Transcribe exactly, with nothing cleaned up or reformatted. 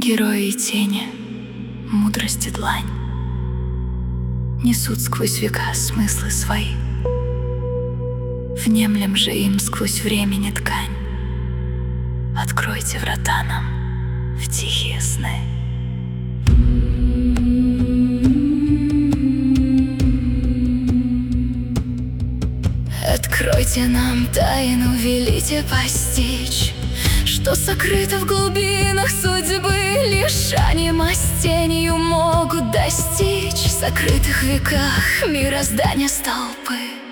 Герои и тени, мудрость и длань несут сквозь века смыслы свои. Внемлем же им сквозь времени ткань. Откройте врата нам в тихие сны. Откройте нам тайну, велите постичь, что сокрыто в глубинах судьбы. Лишь они мастенью могут достичь в сокрытых веках мироздания столпы.